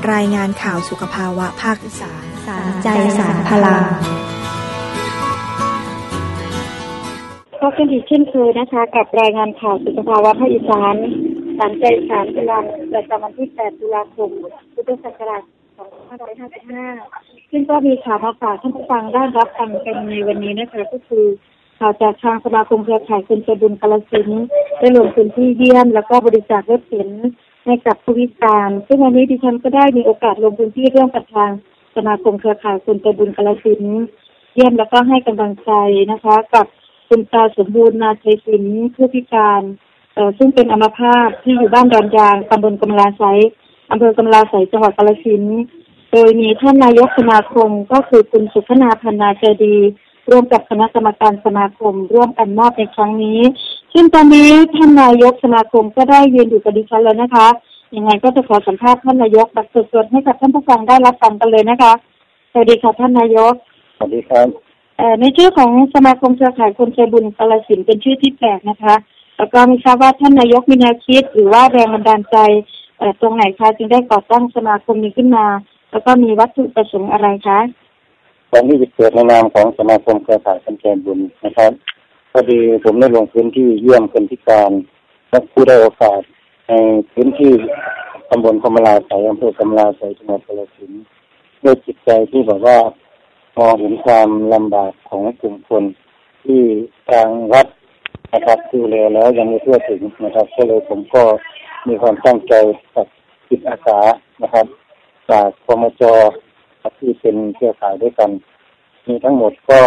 รายงานข่าวสุขภาวะภาคอีสานสารใจสารพลังพบกันอีกเช่นเคยนะคะกับรายงานข่าวสุขภาวะภาคอีสานสารใจสารพลังประจำวันที่ 8 ตุลาคม พุทธศักราช 2555 ซึ่งก็มีข่าวมาฝากท่านผู้ฟังได้รับฟังกันในวันนี้นะคะก็คือข่าวจากทางสมาคมเครือข่ายคนใจบุญกาฬสินธุ์ได้ลงพื้นที่เยี่ยมแล้วก็บริจาครถเข็นให้กับผู้พิการซึ่งวันนี้ดิฉันก็ได้มีโอกาสลงพื้นที่ร่วมกับทางสมาคมเครือข่ายคนใจบุญกาฬสินธุ์เยี่ยมแล้วก็ให้กำลังใจนะคะกับคุณตาสมบูรณ์นาชัยศิลป์ผู้พิการซึ่งเป็นอัมพาตที่อยู่บ้านดอนยางตำบลกำลาไสอำเภอกำลาไสจังหวัดกาฬสินธุ์โดยมีท่านนายกสมาคมก็คือคุณสุขนาพันนาใจดีร่วมกับคณะกรรมการสมาคมร่วมกันมอบในครั้งนี้ซึ่งตอนนี้ท่านนายกสมาคมก็ได้ยืนอยู่กับดิฉันแล้วนะคะยังไงก็จะขอสัมภาษณ์ท่านนายกแบบสดๆให้กับท่านผู้ฟังได้รับฟังกันเลยนะคะสวัสดีค่ะท่านนายกสวัสดีครับในชื่อของสมาคมเครือข่ายคนใจบุญกาฬสินธุ์เป็นชื่อที่แปลกนะคะแล้วก็ไม่ทราบว่าท่านนายกมีแนวคิดหรือว่าแรงบันดาลใจตรงไหนคะจึงได้ก่อตั้งสมาคมนี้ขึ้นมาแล้วก็มีวัตถุประสงค์อะไรคะตอนที่เกิดในนามของสมาคมเครือข่ายคนใจบุญนะครับพอดีผมได้ลงพื้นที่เยี่ยมคนพิการและผู้ได้โอกาสในพื้นที่ตำบลกำลาไสอำเภอกำลาไสจังหวัดกาฬสินธุ์ด้วยจิตใจที่แบบว่ามองเห็นความลำบากของกลุ่มคนที่ทางวัดนะครับดูแลแล้วยังไม่ทั่วถึงนะครับก็เลยผมก็มีความตั้งใจกับจิตอาสานะครับจากกมจ.ที่เป็นเครือข่ายด้วยกันมีทั้งหมดก็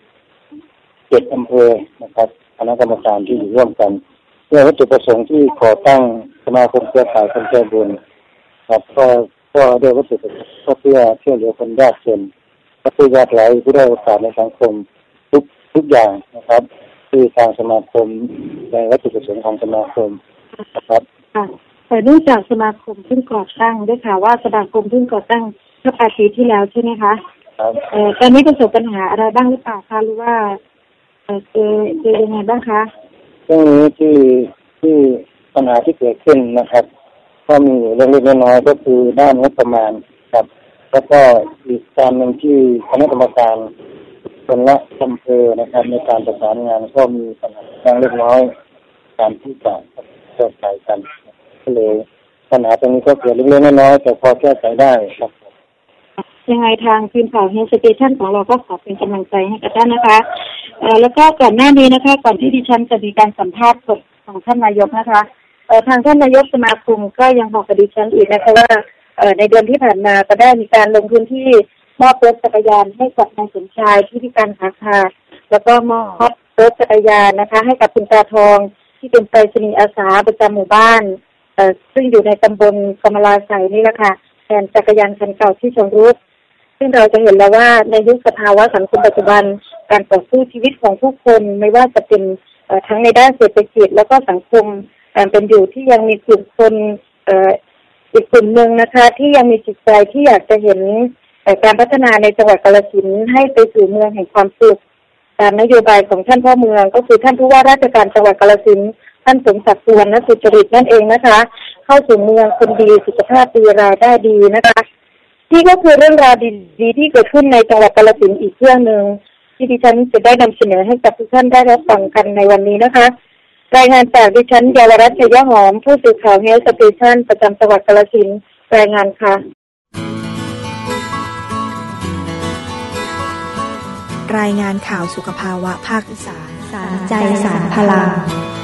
7 อำเภอนะครับคณะกรรมการที่อยู่ร่วมกันเพื่อวัตถุประสงค์ที่ก่อตั้งสมาคมเครือข่ายคนใจบุญครับก็ด้วยวัตถุประสงค์ก็เพื่อช่วยเหลือคนยากจนและผู้ยากไร้ผู้ได้โอกาสในสังคมทุกอย่างนะครับที่ทางสมาคมในวัตถุประสงค์ของสมาคมนะครับแต่เนื่องจากสมาคมเพิ่งก่อตั้งด้วยค่ะว่าสมาคมเพิ่งก่อตั้งเมื่อ8 ปีที่แล้วใช่ไหมคะครับตอนนี้ประสบปัญหาอะไรบ้างหรือเปล่าคะหรือว่าเจอยังไงบ้างคะเรื่องนี้ที่ปัญหาที่เกิดขึ้นนะครับก็มีเรื่องเล็กน้อยก็คือด้านงบประมาณครับแล้วก็อีกการหนึ่งที่คณะกรรมการคนละอำเภอนะครับในการประสานงานก็มีปัญหาบางเล็กน้อยการที่จะแก้ไขกันก็เลยปัญหาตรงนี้ก็เกิดเล็กๆน้อยๆแต่พอแก้ไขได้ครับยังไงทางทีมข่าวเฮลสเตชันของเราก็ขอเป็นกำลังใจให้กับท่านนะคะแล้วก็ก่อนหน้านี้นะคะก่อนที่ดิฉันจะมีการสัมภาษณ์สดของท่านนายกนะคะทางท่านนายกสมาคมก็ยังบอกกับดิฉันอีกนะคะว่าในเดือนที่ผ่านมาก็ได้มีการลงพื้นที่มอบรถจักรยานให้กับนายสมชายที่พิการขาขาดแล้วก็มอบรถจักรยานนะคะให้กับคุณตาทองที่เป็นไปรษณีย์อาสาประจำหมู่บ้านซึ่งอยู่ในตำบลกำลาไสนี่แหละค่ะแทนจักรยานคันเก่าที่ชำรุดซึ่งเราจะเห็นแล้วว่าในยุคสภาวะสังคมปัจจุบันการต่อสู้ชีวิตของผู้คนไม่ว่าจะเป็นทั้งในด้านเศรษฐกิจแล้วก็สังคมการเป็นอยู่ที่ยังมีกลุ่มคนอีกกลุ่มหนึ่งนะคะที่ยังมีจิตใจที่อยากจะเห็นการพัฒนาในจังหวัดกาฬสินธุ์ให้ไปสู่เมืองแห่งความสุขตามนโยบายของท่านพ่อเมืองก็คือท่านผู้ว่าราชการจังหวัดกาฬสินธุ์ท่านสมศักดิ์ สุวรรณสุจริตนั่นเองนะคะเข้าสู่เมืองคนดีสุขภาพดีรายได้ดีนะคะนี่ก็คือเรื่องราวดีๆที่เกิดขึ้นในจังหวัดกาฬสินธุ์อีกเรื่องนึงที่ดิฉันจะได้นำเสนอให้กับทุกท่านได้รับฟังกันในวันนี้นะคะรายงานจากดิฉันเยาวรัตน์ ชัยหอมผู้สื่อข่าวเฮลสเตชันประจำจังหวัดกาฬสินธุ์รายงานค่ะรายงานข่าวสุขภาวะภาคอีสานสารใจสารพลัง